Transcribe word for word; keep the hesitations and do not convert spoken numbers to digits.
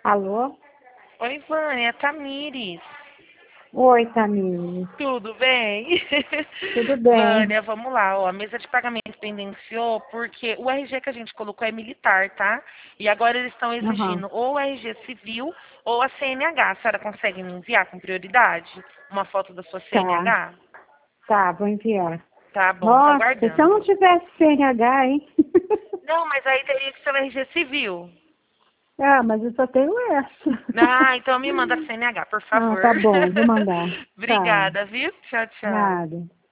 Alô? Oi, Vânia, é Tamires. Oi, Tamires. Tudo bem? Tudo bem? Vânia, vamos lá. Ó, a mesa de pagamento pendenciou porque o R G que a gente colocou é militar, tá? E agora eles estão Aham. exigindo ou o R G civil ou a C N H. A senhora consegue me enviar com prioridade uma foto da sua Tá, C N H? tá, vou enviar. Tá bom, tá Nossa, se eu aguardando. não tivesse C N H, hein? Não, mas aí teria que ser o R G civil. Ah, mas eu só tenho essa. Ah, então me manda a C N H, por Ah, favor. tá bom, vou mandar. Tá, Obrigada, viu? Tchau, tchau. nada.